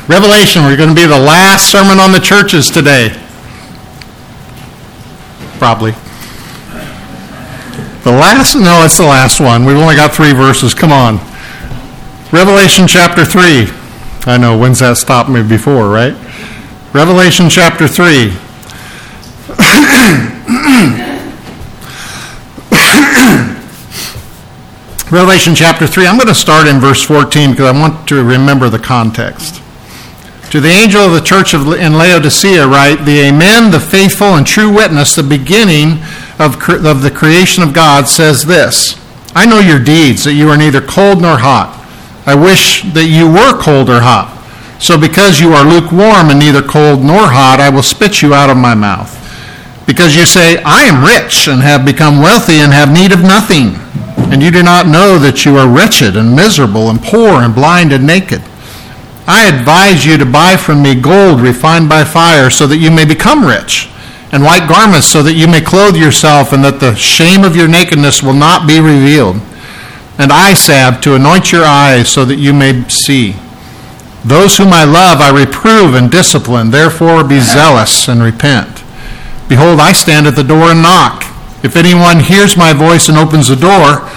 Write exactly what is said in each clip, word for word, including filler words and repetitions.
Revelation, we're going to be the last sermon on the churches today. Probably. The last? No, it's the last one. We've only got three verses. Come on. Revelation chapter three. I know, when's that stopped me before, right? Revelation chapter three. Revelation chapter three. I'm going to start in verse fourteen because I want to remember the context. To the angel of the church of in Laodicea write, the Amen, the faithful and true witness, the beginning of, of the creation of God, says this, I know your deeds, that you are neither cold nor hot. I wish that you were cold or hot. So because you are lukewarm and neither cold nor hot, I will spit you out of my mouth. Because you say, I am rich and have become wealthy and have need of nothing. And you do not know that you are wretched and miserable and poor and blind and naked. I advise you to buy from me gold refined by fire so that you may become rich, and white garments so that you may clothe yourself and that the shame of your nakedness will not be revealed, and eye salve to anoint your eyes so that you may see. Those whom I love I reprove and discipline, therefore be zealous and repent. Behold, I stand at the door and knock. If anyone hears my voice and opens the door,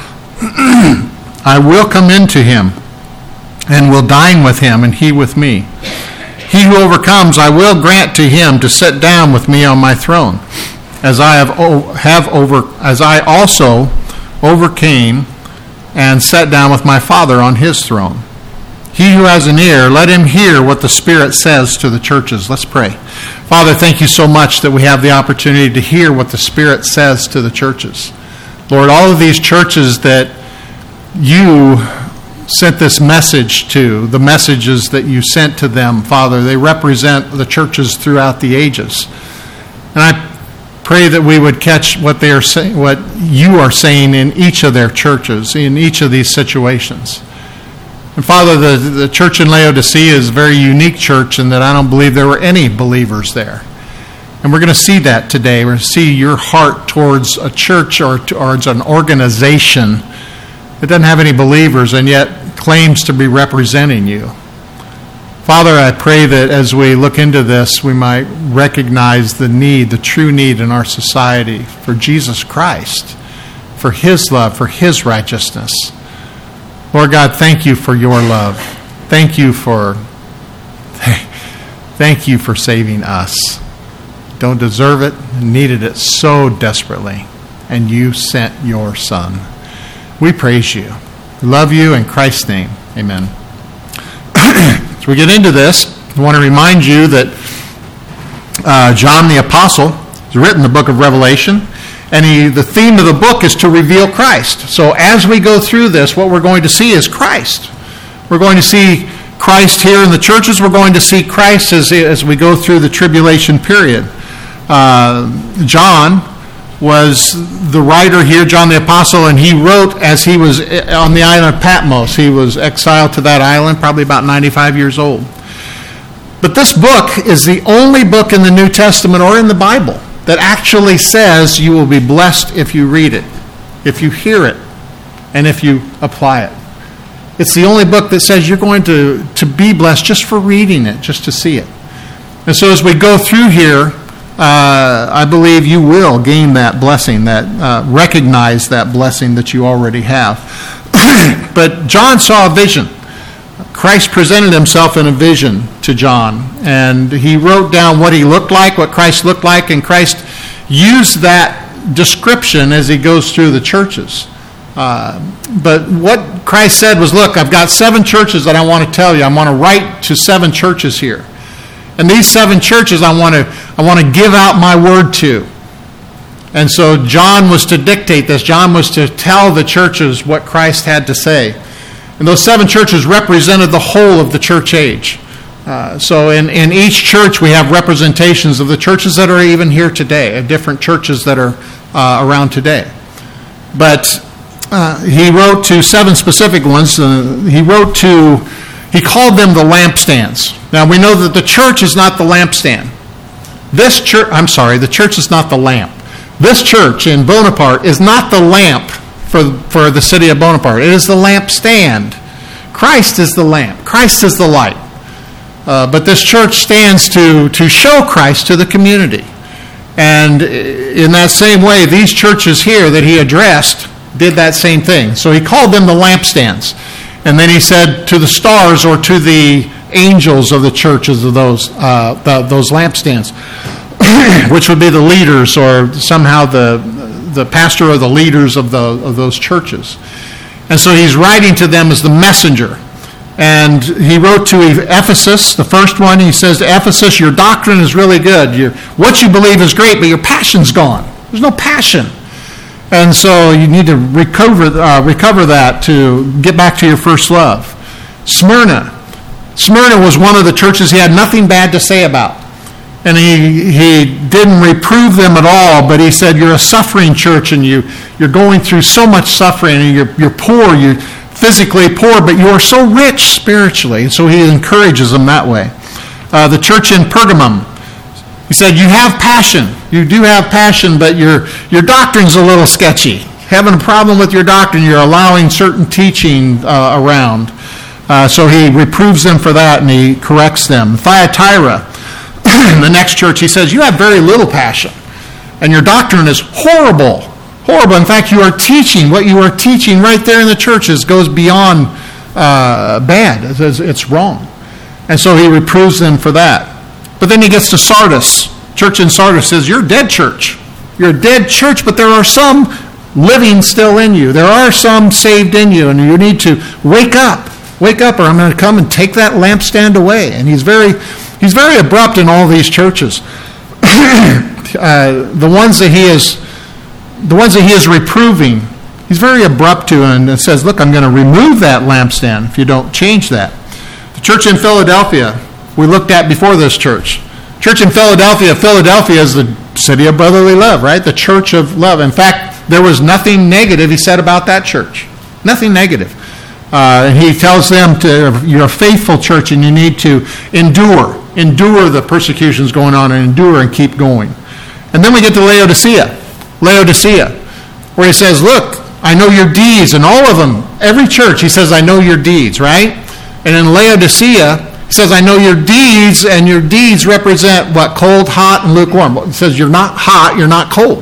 I will come into him and will dine with him and he with me. He who overcomes I will grant to him to sit down with me on my throne, as I have, o- have over as I also overcame and sat down with my Father on his throne. He who has an ear, let him hear what the Spirit says to the churches. Let's pray. Father, thank you so much that we have the opportunity to hear what the Spirit says to the churches. Lord, all of these churches that you sent this message to, the messages that you sent to them, Father, they represent the churches throughout the ages. And I pray that we would catch what they are saying, what you are saying in each of their churches, in each of these situations. And Father, the, the church in Laodicea is a very unique church in that I don't believe there were any believers there. And we're going to see that today. We're going to see your heart towards a church or towards an organization that doesn't have any believers and yet claims to be representing you. Father, I pray that as we look into this, we might recognize the need, the true need in our society for Jesus Christ, for his love, for his righteousness. Lord God, thank you for your love. Thank you for, thank you for saving us. Don't deserve it, needed it so desperately, and you sent your Son. We praise you. We love you in Christ's name. Amen. As we get into this, I want to remind you that uh, John the Apostle has written the book of Revelation, and he, the theme of the book is to reveal Christ. So as we go through this, what we're going to see is Christ. We're going to see Christ here in the churches. We're going to see Christ as, as we go through the tribulation period. Uh, John was the writer here, John the Apostle, and he wrote as he was on the island of Patmos. He was exiled to that island, probably about ninety-five years old. But this book is the only book in the New Testament or in the Bible that actually says you will be blessed if you read it, if you hear it, and if you apply it. It's the only book that says you're going to, to be blessed just for reading it, just to see it. And so as we go through here, Uh, I believe you will gain that blessing, that uh, recognize that blessing that you already have. But John saw a vision. Christ presented himself in a vision to John, and he wrote down what he looked like, what Christ looked like, and Christ used that description as he goes through the churches. Uh, but what Christ said was, look, I've got seven churches that I want to tell you. I want to write to seven churches here. And these seven churches I want to I want to give out my word to. And so John was to dictate this. John was to tell the churches what Christ had to say. And those seven churches represented the whole of the church age. Uh, so in, in each church we have representations of the churches that are even here today, of different churches that are uh, around today. But uh, he wrote to seven specific ones. Uh, he wrote to, he called them the lampstands. Now we know that the church is not the lampstand. This church, I'm sorry, the church is not the lamp. This church in Bonaparte is not the lamp for, for the city of Bonaparte. It is the lampstand. Christ is the lamp. Christ is the light. Uh, but this church stands to, to show Christ to the community. And in that same way, these churches here that he addressed did that same thing. So he called them the lampstands. And then he said to the stars, or to the angels of the churches of those uh, the, those lampstands, which would be the leaders, or somehow the the pastor or the leaders of the of those churches. And so he's writing to them as the messenger. And he wrote to Ephesus, the first one. He says to Ephesus, your doctrine is really good. Your, what you believe is great, but your passion's gone. There's no passion. And so you need to recover uh, recover that to get back to your first love. Smyrna. Smyrna was one of the churches he had nothing bad to say about. And he he didn't reprove them at all, but he said, you're a suffering church, and you, you're going through so much suffering, and you're, you're poor, you're physically poor, but you are so rich spiritually. And so he encourages them that way. Uh, the church in Pergamum, he said, you have passion. You do have passion, but your, your doctrine's a little sketchy. Having a problem with your doctrine, you're allowing certain teaching uh, around. Uh, so he reproves them for that, and he corrects them. Thyatira, the next church, he says, you have very little passion, and your doctrine is horrible. Horrible. In fact, you are teaching, what you are teaching right there in the churches goes beyond uh, bad. It's, it's wrong. And so he reproves them for that. But then he gets to Sardis. Church in Sardis says, you're a dead church. You're a dead church, but there are some living still in you. There are some saved in you, and you need to wake up. Wake up, or I'm going to come and take that lampstand away. And he's very, he's very abrupt in all these churches. uh, the ones that he is, the ones that he is reproving, he's very abrupt to, and says, "Look, I'm going to remove that lampstand if you don't change that." The church in Philadelphia, we looked at before this church. Church in Philadelphia, Philadelphia is the city of brotherly love, right? The church of love. In fact, there was nothing negative he said about that church. Nothing negative. Uh, he tells them, to, you're a faithful church, and you need to endure. Endure the persecutions going on, and endure and keep going. And then we get to Laodicea. Laodicea, where he says, look, I know your deeds, and all of them, every church, he says, I know your deeds, right? And in Laodicea, he says, I know your deeds, and your deeds represent what? Cold, hot, and lukewarm. He says, you're not hot, you're not cold.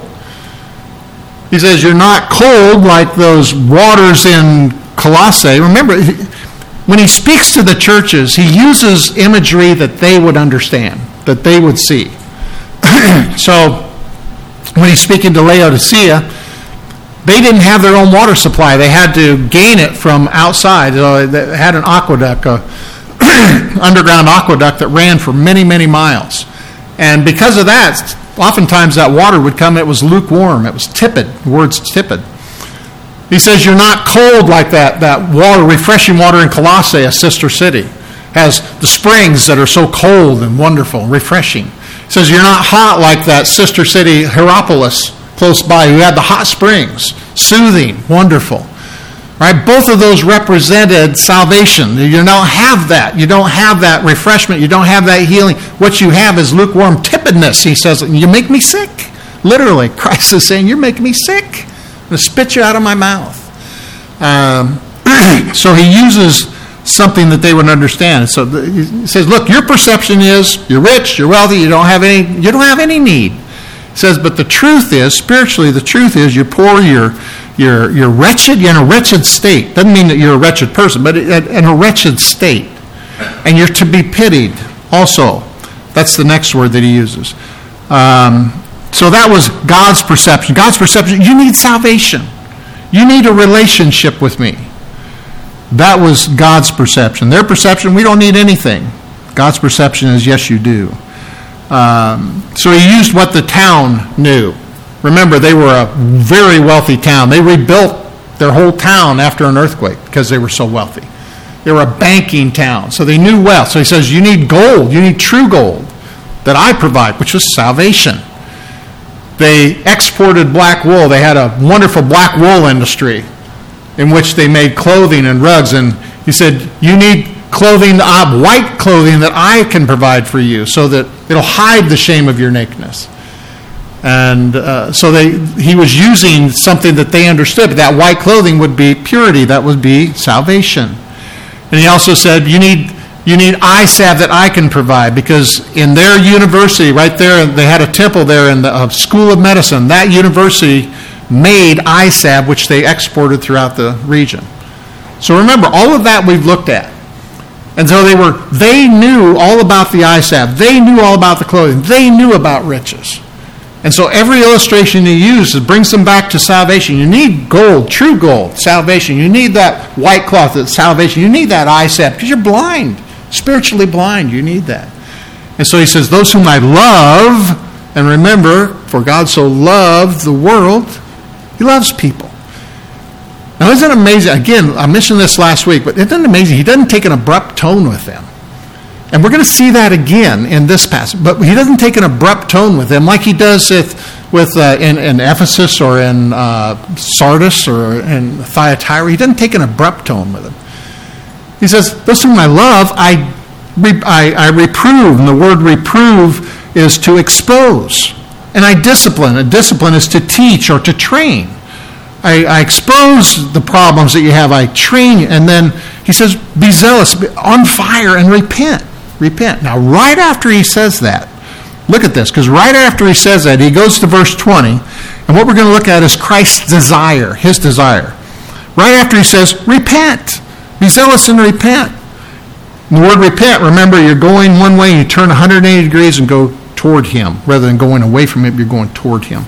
He says, you're not cold like those waters in Colossae. Remember, when he speaks to the churches, he uses imagery that they would understand, that they would see. So, when he's speaking to Laodicea, they didn't have their own water supply. They had to gain it from outside. So they had an aqueduct, an underground aqueduct that ran for many, many miles. And because of that, oftentimes that water would come, it was lukewarm. It was tepid. The word's tepid. He says, you're not cold like that, that water, refreshing water in Colossae, a sister city. Has the springs that are so cold and wonderful and refreshing. He says, you're not hot like that sister city, Hierapolis, close by, who had the hot springs. Soothing, wonderful. Right? Both of those represented salvation. You don't have that. You don't have that refreshment. You don't have that healing. What you have is lukewarm tepidness. He says, you make me sick. Literally, Christ is saying, you're making me sick. I'm going to spit you out of my mouth. Um, so he uses something that they would understand. So the, he says, look, your perception is you're rich, you're wealthy, you don't have any, you don't have any need. He says, but the truth is, spiritually, the truth is you're poor, you're, you're, you're wretched, you're in a wretched state. Doesn't mean that you're a wretched person, but in a wretched state. And you're to be pitied also. That's the next word that he uses. Um, So that was God's perception. God's perception, you need salvation. You need a relationship with me. That was God's perception. Their perception, we don't need anything. God's perception is, yes, you do. Um, so he used what the town knew. Remember, they were a very wealthy town. They rebuilt their whole town after an earthquake because they were so wealthy. They were a banking town, so they knew wealth. So he says, you need gold. You need true gold that I provide, which was salvation. They exported black wool. They had a wonderful black wool industry in which they made clothing and rugs. And he said, you need clothing, uh, white clothing that I can provide for you so that it'll hide the shame of your nakedness. And uh, so they, he was using something that they understood. But that white clothing would be purity. That would be salvation. And he also said, you need you need eye salve that I can provide, because in their university, right there, they had a temple there in the uh, School of Medicine. That university made eye salve, which they exported throughout the region. So remember, all of that we've looked at. And so they were, they knew all about the eye salve. They knew all about the clothing. They knew about riches. And so every illustration you use brings them back to salvation. You need gold, true gold, salvation. You need that white cloth, that's salvation. You need that eye salve because you're blind, spiritually blind. You need that. And so he says, those whom I love, and remember, for God so loved the world, he loves people. Now, isn't it amazing? Again, I mentioned this last week, but isn't it amazing? He doesn't take an abrupt tone with them. And we're going to see that again in this passage. But he doesn't take an abrupt tone with them like he does with, with uh, in, in Ephesus or in uh, Sardis or in Thyatira. He doesn't take an abrupt tone with them. He says, those whom I love, I, re- I, I reprove. And the word reprove is to expose. And I discipline. A discipline is to teach or to train. I, I expose the problems that you have. I train you. And then he says, be zealous, be on fire, and repent. Repent. Now, right after he says that, look at this, because right after he says that, he goes to verse twenty, and what we're going to look at is Christ's desire, his desire. Right after he says, repent. Be zealous and repent. And the word repent, remember, you're going one way, and you turn one hundred eighty degrees and go toward him. Rather than going away from him, you're going toward him.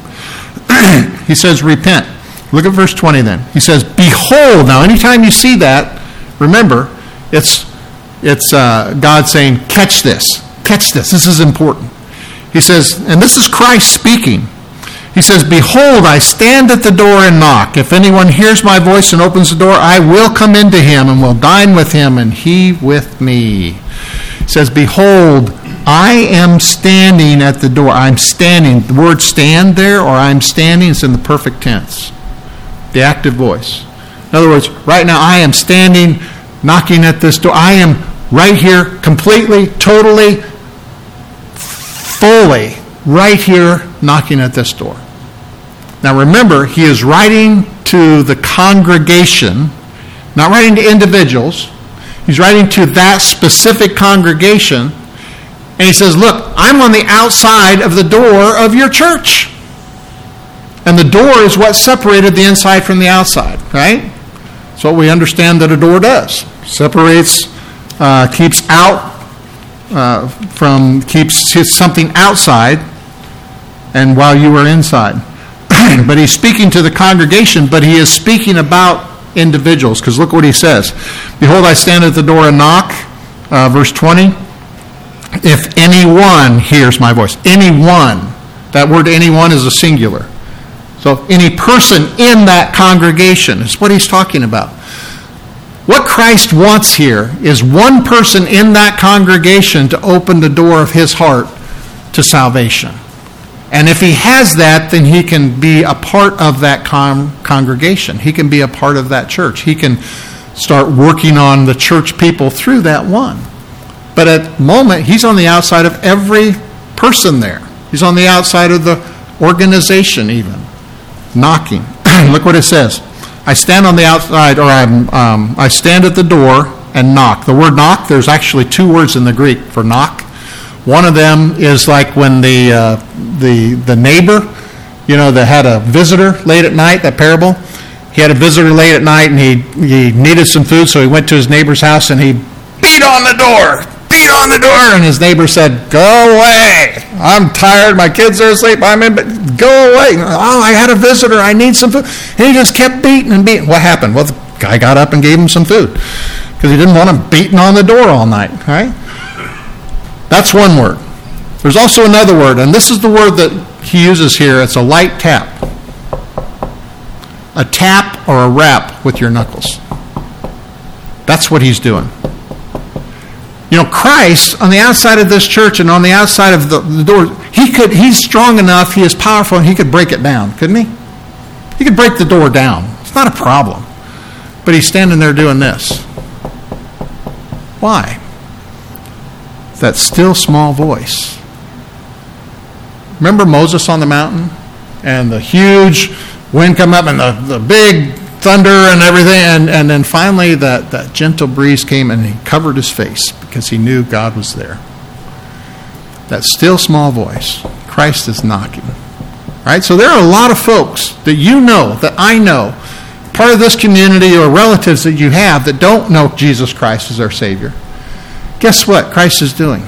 He says, repent. Look at verse twenty then. He says, behold. Now, anytime you see that, remember, it's it's uh, God saying, catch this. Catch this. This is important. He says, and this is Christ speaking. He says, behold, I stand at the door and knock. If anyone hears my voice and opens the door, I will come into him and will dine with him and he with me. He says, behold, I am standing at the door. I'm standing. The word stand there, or I'm standing, is in the perfect tense. The active voice. In other words, right now I am standing, knocking at this door. I am right here, completely, totally, fully, right here, knocking at this door. Now remember, he is writing to the congregation, not writing to individuals. He's writing to that specific congregation. And he says, look, I'm on the outside of the door of your church. And the door is what separated the inside from the outside, right? That's what we understand that a door does. Separates, uh, keeps out uh, from, keeps something outside, and while you are inside. But he's speaking to the congregation, but he is speaking about individuals, because look what he says. Behold, I stand at the door and knock, uh, verse twenty. If anyone hears my voice, anyone, that word anyone is a singular. So any person in that congregation is what he's talking about. What Christ wants here is one person in that congregation to open the door of his heart to salvation. And if he has that, then he can be a part of that con- congregation. He can be a part of that church. He can start working on the church people through that one. But at the moment, he's on the outside of every person there. He's on the outside of the organization even, knocking. Look what it says. I stand on the outside, or I'm, um, I stand at the door and knock. The word knock, there's actually two words in the Greek for knock. One of them is like when the uh, the the neighbor, you know, that had a visitor late at night, that parable. He had a visitor late at night, and he, he needed some food, so he went to his neighbor's house, and he beat on the door. Beat on the door, and his neighbor said, "Go away. I'm tired. My kids are asleep. I'm in, but go away. Oh, I had a visitor. I need some food." And he just kept beating and beating. What happened? Well, the guy got up and gave him some food because he didn't want him beating on the door all night, right? That's one word. There's also another word, and this is the word that he uses here. It's a light tap. A tap or a rap with your knuckles. That's what he's doing. You know, Christ, on the outside of this church and on the outside of the, the door, he could, he's strong enough, he is powerful, and he could break it down, couldn't he? He could break the door down. It's not a problem. But he's standing there doing this. Why? That still small voice. Remember Moses on the mountain? And the huge wind come up and the, the big thunder and everything. And, and then finally that, that gentle breeze came and he covered his face because he knew God was there. That still small voice, Christ is knocking. All right, so there are a lot of folks that you know, that I know, part of this community or relatives that you have that don't know Jesus Christ as their Savior. Guess what Christ is doing?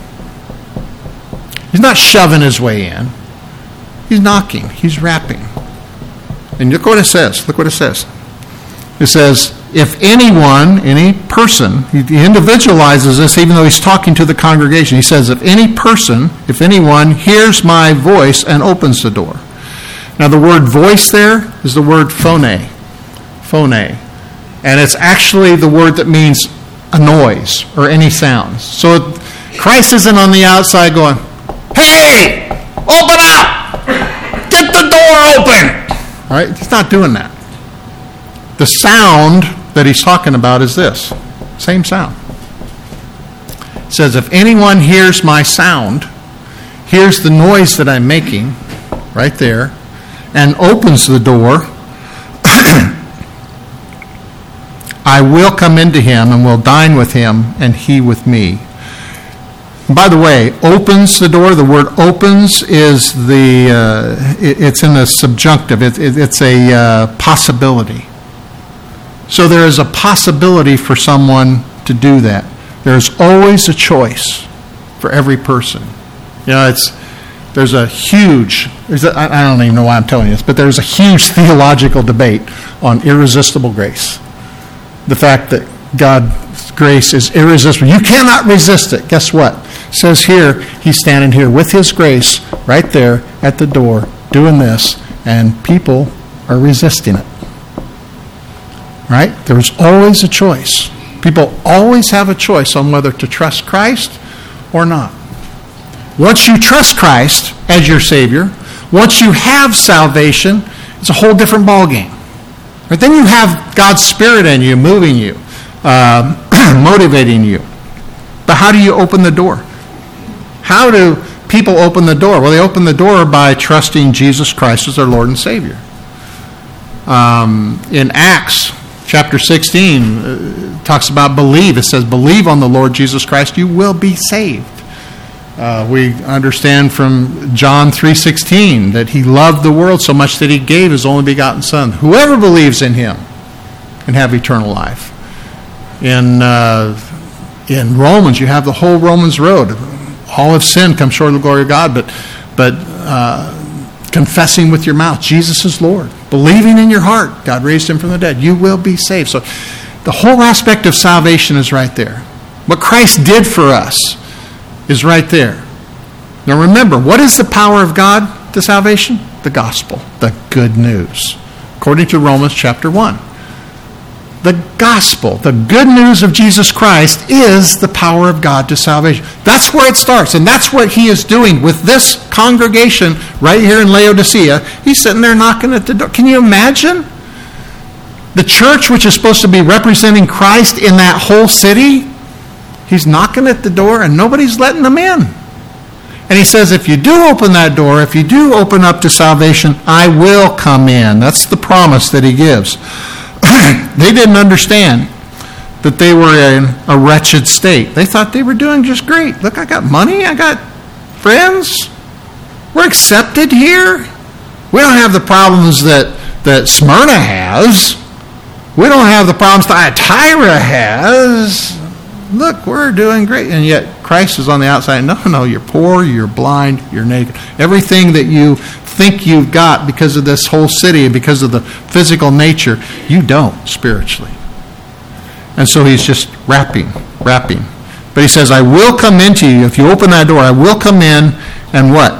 He's not shoving his way in. He's knocking. He's rapping. And look what it says. Look what it says. It says, if anyone, any person, he individualizes this even though he's talking to the congregation. He says, if any person, if anyone hears my voice and opens the door. Now the word voice there is the word phone. Phone. And it's actually the word that means a noise or any sounds. So Christ isn't on the outside going, hey, open up! Get the door open! All right? He's not doing that. The sound that he's talking about is this. Same sound. It says, if anyone hears my sound, hears the noise that I'm making, right there, and opens the door, I will come into him and will dine with him and he with me. And by the way, opens the door, the word opens is the, uh, it, it's in the subjunctive. It, it, it's a uh, possibility. So there is a possibility for someone to do that. There's always a choice for every person. You know, it's there's a huge, there's a, I don't even know why I'm telling you this, but there's a huge theological debate on irresistible grace. The fact that God's grace is irresistible. You cannot resist it. Guess what? It says here, he's standing here with his grace right there at the door doing this, and people are resisting it. Right? There's always a choice. People always have a choice on whether to trust Christ or not. Once you trust Christ as your Savior, once you have salvation, it's a whole different ballgame. Right? Then you have God's Spirit in you, moving you, uh, motivating you. But how do you open the door? How do people open the door? Well, they open the door by trusting Jesus Christ as their Lord and Savior. Um, in Acts chapter sixteen, uh, talks about believe. It says, believe on the Lord Jesus Christ, you will be saved. Uh, we understand from John three sixteen that he loved the world so much that he gave his only begotten Son. Whoever believes in him can have eternal life. In uh, in Romans, you have the whole Romans road. All have sinned, come short of the glory of God, but but uh, confessing with your mouth, Jesus is Lord. Believing in your heart, God raised him from the dead. You will be saved. So the whole aspect of salvation is right there. What Christ did for us is right there. Now remember, what is the power of God to salvation? The gospel, the good news, according to Romans chapter one. The gospel, the good news of Jesus Christ is the power of God to salvation. That's where it starts, and that's what he is doing with this congregation right here in Laodicea. He's sitting there knocking at the door. Can you imagine? The church, which is supposed to be representing Christ in that whole city, he's knocking at the door and nobody's letting them in. And he says, if you do open that door, if you do open up to salvation, I will come in. That's the promise that he gives. They didn't understand that they were in a wretched state. They thought they were doing just great. Look, I got money. I got friends. We're accepted here. We don't have the problems that, that Smyrna has. We don't have the problems that Thyatira has. Look, we're doing great. And yet Christ is on the outside. No, no, you're poor, you're blind, you're naked. Everything that you think you've got because of this whole city and because of the physical nature, you don't spiritually. And so he's just rapping, rapping. But he says, I will come into you. If you open that door, I will come in and what?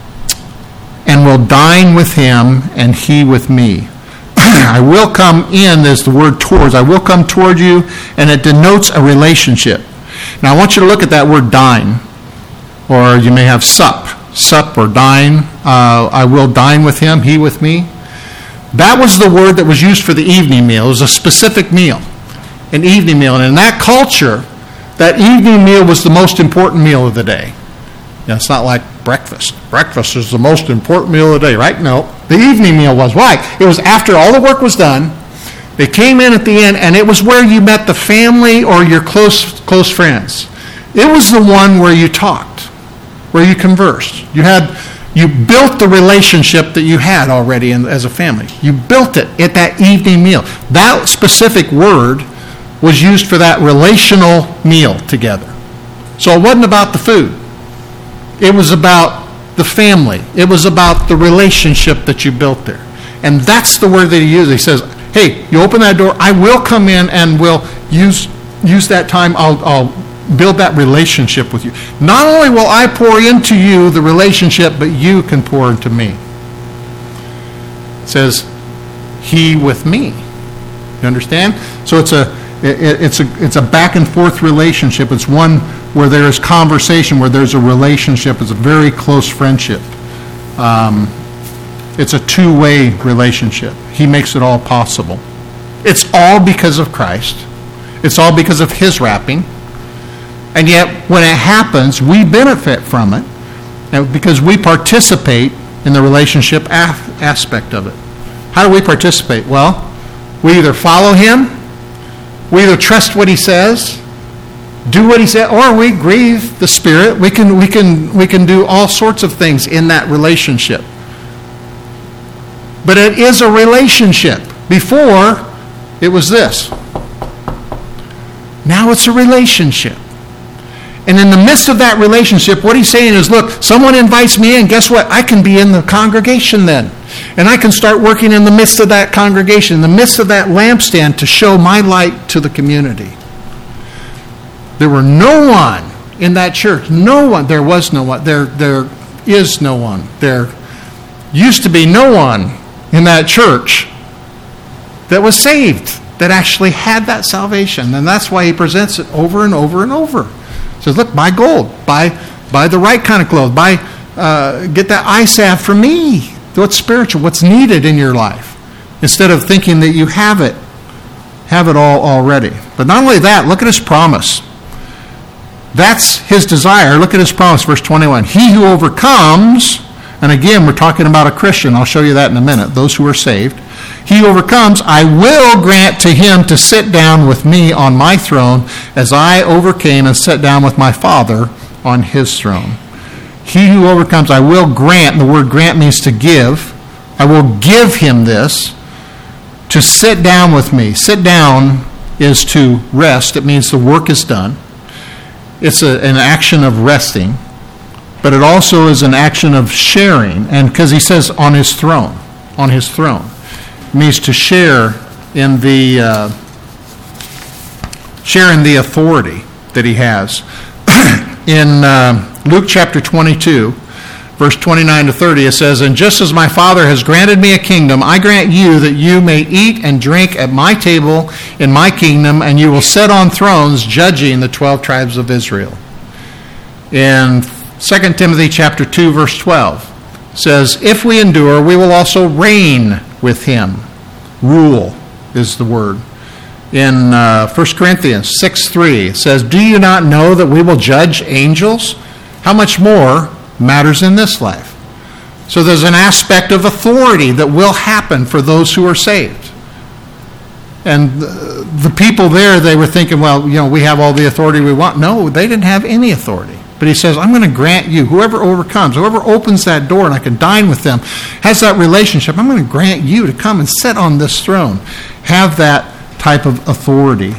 And will dine with him and he with me. I will come in, there's the word towards. I will come toward you, and it denotes a relationship. Now I want you to look at that word dine, or you may have sup, sup or dine. Uh, I will dine with him, he with me. That was the word that was used for the evening meal. It was a specific meal, an evening meal. And in that culture, that evening meal was the most important meal of the day. Now, it's not like breakfast. Breakfast is the most important meal of the day, right? No. The evening meal was. Why? It was after all the work was done. They came in at the end, and it was where you met the family or your close close friends. It was the one where you talked, where you conversed. You had, you built the relationship that you had already in, as a family. You built it at that evening meal. That specific word was used for that relational meal together. So it wasn't about the food. It was about the family. It was about the relationship that you built there. And that's the word that he uses. He says, hey, you open that door, I will come in and will use use that time. I'll, I'll build that relationship with you. Not only will I pour into you the relationship, but you can pour into me. It says, he with me. You understand? So it's a it, it's a it's a back and forth relationship. It's one where there is conversation, where there's a relationship. It's a very close friendship. Um, it's a two-way relationship. He makes it all possible. It's all because of Christ. It's all because of his wrapping. And yet, when it happens, we benefit from it because we participate in the relationship aspect of it. How do we participate? Well, we either follow him, we either trust what he says, do what he said, or we grieve the Spirit. We can we can we can do all sorts of things in that relationship. But it is a relationship. Before, it was this. Now it's a relationship. And in the midst of that relationship, what he's saying is, look, someone invites me in, guess what? I can be in the congregation then. And I can start working in the midst of that congregation, in the midst of that lampstand, to show my light to the community. There were no one in that church. No one. There was no one. There, there is no one. There used to be no one in that church that was saved, that actually had that salvation. And that's why he presents it over and over and over. He says, look, buy gold. Buy, buy the right kind of clothes. Buy, uh, get that eye salve for me. What's spiritual, what's needed in your life. Instead of thinking that you have it. Have it all already. But not only that, look at his promise. That's his desire. Look at his promise, verse twenty-one. He who overcomes, and again, we're talking about a Christian. I'll show you that in a minute. Those who are saved. He who overcomes, I will grant to him to sit down with me on my throne as I overcame and sat down with my Father on his throne. He who overcomes, I will grant. The word grant means to give. I will give him this to sit down with me. Sit down is to rest. It means the work is done. It's a, an action of resting, but it also is an action of sharing. And because he says on his throne, on his throne, it means to share in the uh, share in the authority that he has. In uh, Luke chapter twenty-two, verse twenty-nine to thirty, it says, and just as my Father has granted me a kingdom, I grant you that you may eat and drink at my table in my kingdom, and you will sit on thrones judging the twelve tribes of Israel. In Second Timothy chapter two, verse twelve, it says, if we endure, we will also reign with him. Rule is the word. In uh, First Corinthians six three, it says, do you not know that we will judge angels? How much more matters in this life? So there's an aspect of authority that will happen for those who are saved. And the, the people there, they were thinking, well, you know, we have all the authority we want. No, they didn't have any authority. But he says, I'm going to grant you, whoever overcomes, whoever opens that door and I can dine with them, has that relationship, I'm going to grant you to come and sit on this throne. Have that type of authority.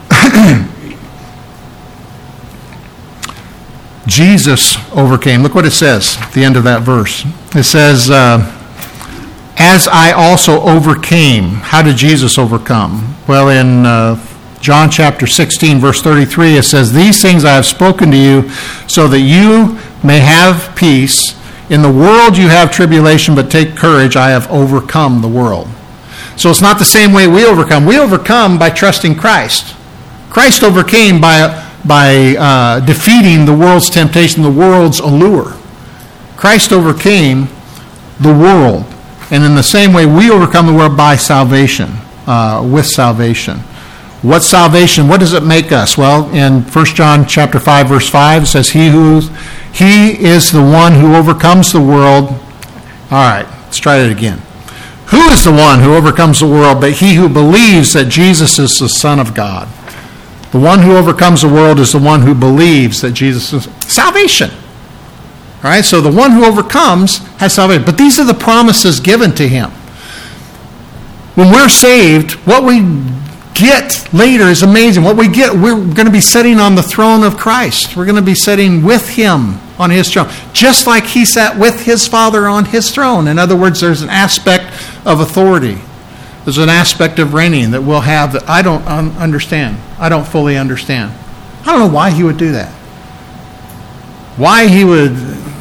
Jesus overcame. Look what it says at the end of that verse. It says, uh, as I also overcame. How did Jesus overcome? Well, in uh, John chapter sixteen, verse thirty-three, it says, these things I have spoken to you so that you may have peace. In the world you have tribulation, but take courage, I have overcome the world. So it's not the same way we overcome. We overcome by trusting Christ. Christ overcame by by uh, defeating the world's temptation, the world's allure. Christ overcame the world. And in the same way, we overcome the world by salvation, uh, with salvation. What salvation? What does it make us? Well, in First John chapter five, verse five, it says, He who he is the one who overcomes the world. All right, let's try it again. Who is the one who overcomes the world but he who believes that Jesus is the Son of God? The one who overcomes the world is the one who believes that Jesus is salvation. All right, so the one who overcomes has salvation. But these are the promises given to him. When we're saved, what we get later is amazing. What we get, we're going to be sitting on the throne of Christ. We're going to be sitting with him on his throne, just like he sat with his Father on his throne. In other words, there's an aspect of authority. There's an aspect of reigning that we'll have that I don't un- understand. I don't fully understand. I don't know why he would do that. Why he would,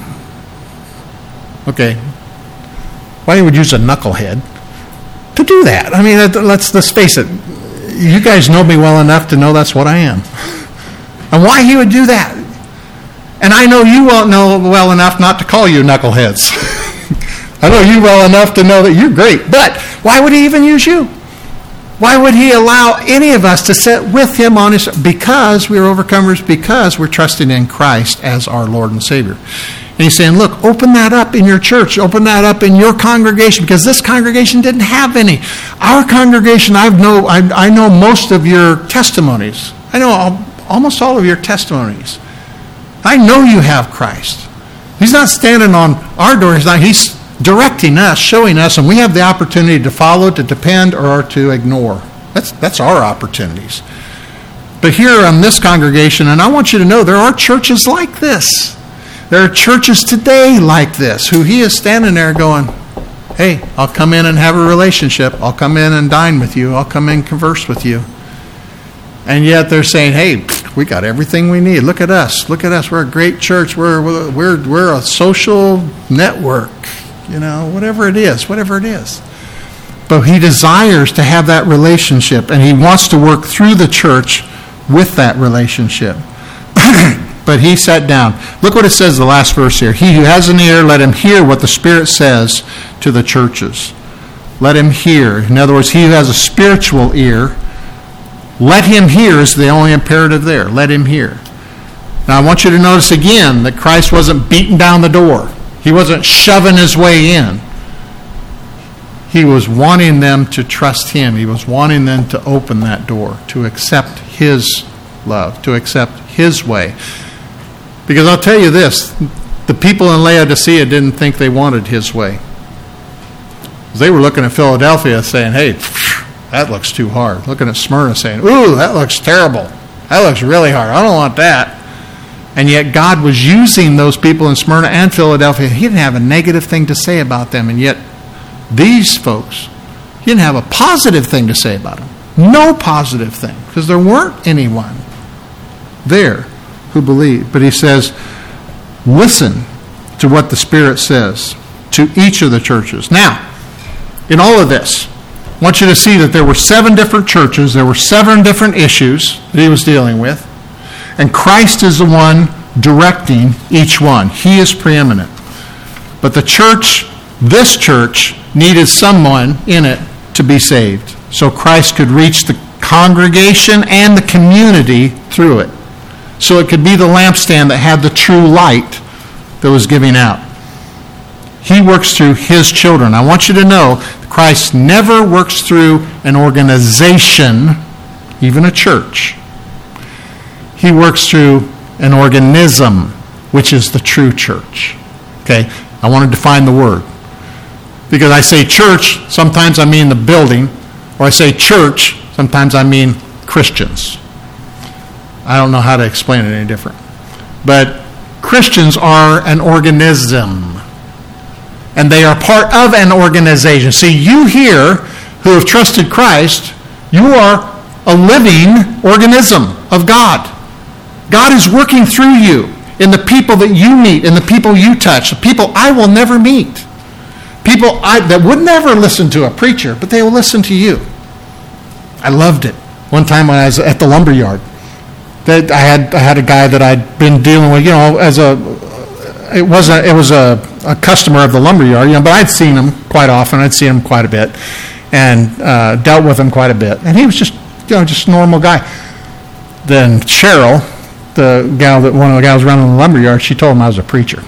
okay, why he would use a knucklehead to do that. I mean, let's, let's face it. You guys know me well enough to know that's what I am. And why he would do that. And I know you won't know well enough not to call you knuckleheads. I know you well enough to know that you're great. But why would he even use you? Why would he allow any of us to sit with him on his... Because we're overcomers, because we're trusting in Christ as our Lord and Savior. And he's saying, look, open that up in your church. Open that up in your congregation, because this congregation didn't have any. Our congregation, I know, I, I know most of your testimonies. I know all, almost all of your testimonies. I know you have Christ. He's not standing on our door. He's not. He's directing us, showing us, and we have the opportunity to follow, to depend, or to ignore. That's that's our opportunities. But here in this congregation, and I want you to know, there are churches like this. There are churches today like this, who he is standing there going, hey, I'll come in and have a relationship. I'll come in and dine with you. I'll come in and converse with you. And yet they're saying, hey, we got everything we need. Look at us. Look at us. We're a great church. We're we're we're a social network. You know, whatever it is, whatever it is. But he desires to have that relationship, and he wants to work through the church with that relationship. But he sat down. Look what it says, the last verse here. He who has an ear, let him hear what the Spirit says to the churches. Let him hear. In other words, he who has a spiritual ear, let him hear is the only imperative there. Let him hear. Now I want you to notice again that Christ wasn't beating down the door. He wasn't shoving his way in. He was wanting them to trust him. He was wanting them to open that door, to accept his love, to accept his way. Because I'll tell you this, the people in Laodicea didn't think they wanted his way. They were looking at Philadelphia saying, hey, that looks too hard. Looking at Smyrna saying, ooh, that looks terrible. That looks really hard. I don't want that. And yet God was using those people in Smyrna and Philadelphia. He didn't have a negative thing to say about them. And yet these folks, he didn't have a positive thing to say about them. No positive thing. Because there weren't anyone there who believed. But he says, listen to what the Spirit says to each of the churches. Now, in all of this, I want you to see that there were seven different churches. There were seven different issues that he was dealing with. And Christ is the one directing each one. He is preeminent. But the church, this church, needed someone in it to be saved. So Christ could reach the congregation and the community through it. So it could be the lampstand that had the true light that was giving out. He works through his children. I want you to know, Christ never works through an organization, even a church. He works through an organism, which is the true church. Okay? I want to define the word. Because I say church, sometimes I mean the building, or I say church, sometimes I mean Christians. I don't know how to explain it any different. But Christians are an organism. And they are part of an organization. See, you here who have trusted Christ, you are a living organism of God. God is working through you in the people that you meet, in the people you touch, the people I will never meet. People I, that would never listen to a preacher, but they will listen to you. I loved it. One time when I was at the lumber yard, that I had I had a guy that I'd been dealing with, you know, as a it was a it was a, a customer of the lumber yard, you know, but I'd seen him quite often. I'd seen him quite a bit, and uh, dealt with him quite a bit. And he was just, you know, just a normal guy. Then Cheryl, the gal that one of the gals running the lumber yard, she told him I was a preacher.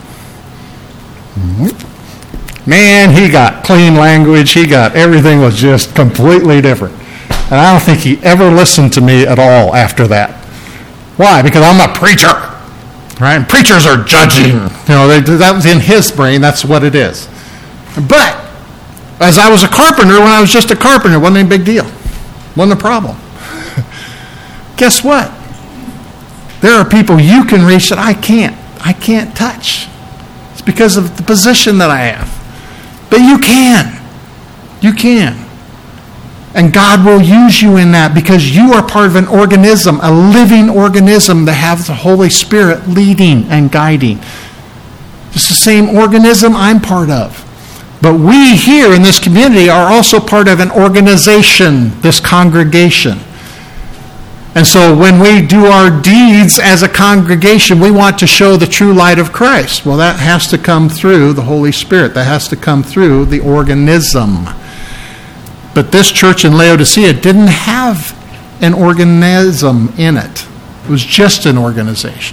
Mm-hmm. Man, he got clean language. He got everything was just completely different. And I don't think he ever listened to me at all after that. Why? Because I'm a preacher, right? And preachers are judging. You know, they, that was in his brain. That's what it is. But as I was a carpenter, when I was just a carpenter, it wasn't any big deal. Wasn't a problem. Guess what? There are people you can reach that I can't. I can't touch. It's because of the position that I have. But you can. You can. And God will use you in that because you are part of an organism, a living organism that has the Holy Spirit leading and guiding. It's the same organism I'm part of. But we here in this community are also part of an organization, this congregation. And so when we do our deeds as a congregation, we want to show the true light of Christ. Well, that has to come through the Holy Spirit. That has to come through the organism. But this church in Laodicea didn't have an organism in it. It was just an organization.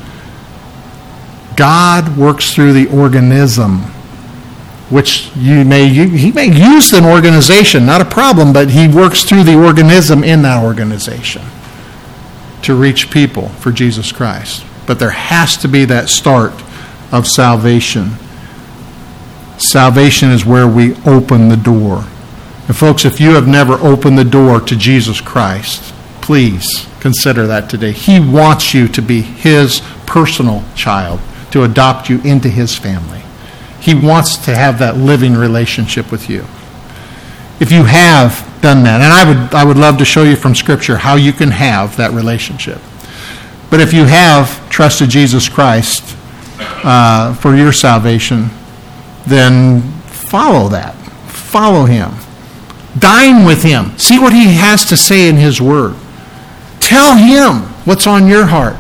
God works through the organism, which you may he may use an organization, not a problem, but he works through the organism in that organization to reach people for Jesus Christ. But there has to be that start of salvation. Salvation is where we open the door. And folks, if you have never opened the door to Jesus Christ, please consider that today. He wants you to be his personal child, to adopt you into his family. He wants to have that living relationship with you. If you have done that, and I would I would love to show you from Scripture how you can have that relationship. But if you have trusted Jesus Christ uh, for your salvation, then follow that. Follow him. Dine with him. See what he has to say in his word. Tell him what's on your heart.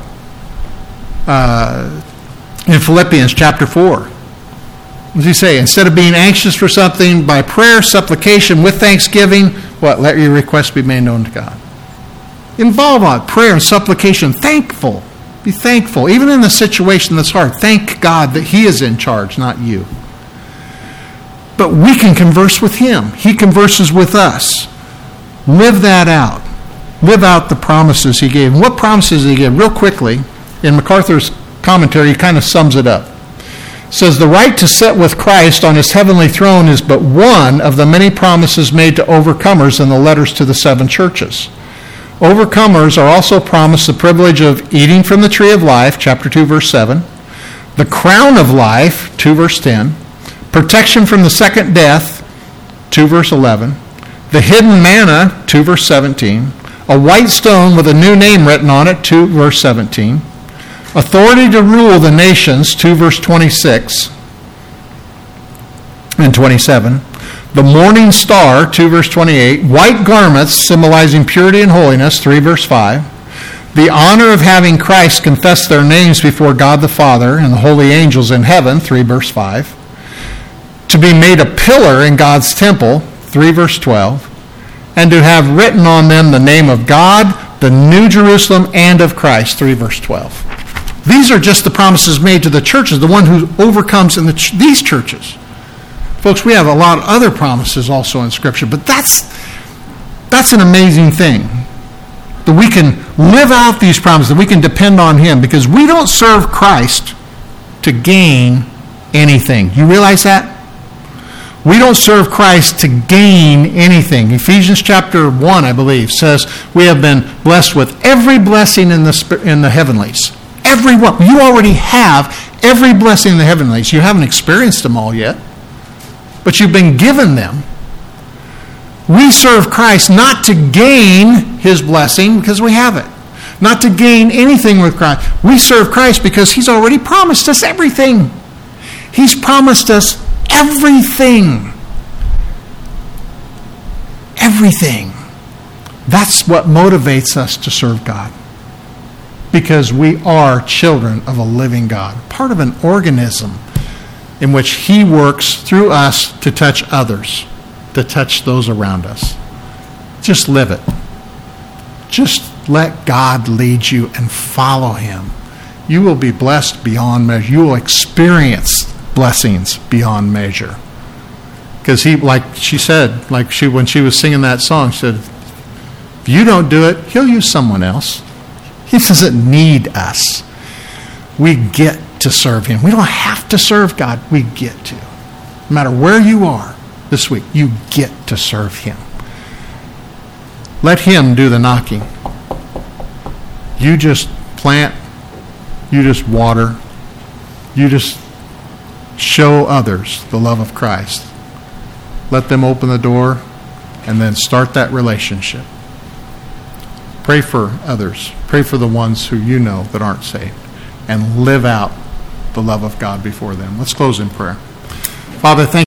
Uh, in Philippians chapter four, what does he say? Instead of being anxious for something, by prayer, supplication, with thanksgiving, what? Let your requests be made known to God. Involve on prayer and supplication. Thankful. Be thankful. Even in a situation that's hard, thank God that he is in charge, not you. But we can converse with him. He converses with us. Live that out. Live out the promises he gave. And what promises did he give? Real quickly, in MacArthur's commentary, he kind of sums it up. It says, the right to sit with Christ on his heavenly throne is but one of the many promises made to overcomers in the letters to the seven churches. Overcomers are also promised the privilege of eating from the tree of life, chapter two, verse seven, the crown of life, two, verse ten, protection from the second death, two, verse eleven, the hidden manna, two, verse seventeen, a white stone with a new name written on it, two, verse seventeen, authority to rule the nations, two, verse twenty-six and twenty-seven, the morning star, two, verse twenty-eight, white garments symbolizing purity and holiness, three, verse five, the honor of having Christ confess their names before God the Father and the holy angels in heaven, three, verse five, to be made a pillar in God's temple, three, verse twelve, and to have written on them the name of God, the New Jerusalem, and of Christ, three, verse twelve. These are just the promises made to the churches, the one who overcomes in the ch- these churches. Folks, we have a lot of other promises also in Scripture, but that's that's an amazing thing. That we can live out these promises, that we can depend on him, because we don't serve Christ to gain anything. You realize that? We don't serve Christ to gain anything. Ephesians chapter one, I believe, says we have been blessed with every blessing in the in the heavenlies. Every one. You already have every blessing in the heavenlies. You haven't experienced them all yet, but you've been given them. We serve Christ not to gain his blessing, because we have it. Not to gain anything with Christ. We serve Christ because he's already promised us everything. He's promised us everything. Everything. That's what motivates us to serve God. Because we are children of a living God. Part of an organism in which he works through us to touch others. To touch those around us. Just live it. Just let God lead you and follow him. You will be blessed beyond measure. You will experience blessings beyond measure. Because he, like she said, like she when she was singing that song, she said, If you don't do it, he'll use someone else. He doesn't need us. We get to serve him. We don't have to serve God. We get to. No matter where you are this week, you get to serve him. Let him do the knocking. You just plant. You just water. You just show others the love of Christ. Let them open the door and then start that relationship. Pray for others. Pray for the ones who you know that aren't saved. And live out the love of God before them. Let's close in prayer. Father, thank you.